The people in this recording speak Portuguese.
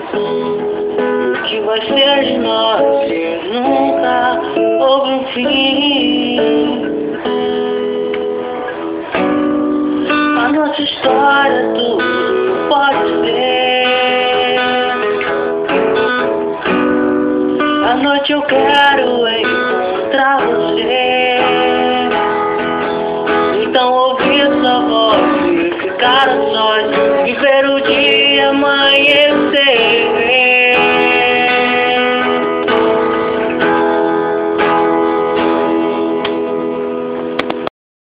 O que vai ser de nós se nunca houve um fim? A nossa história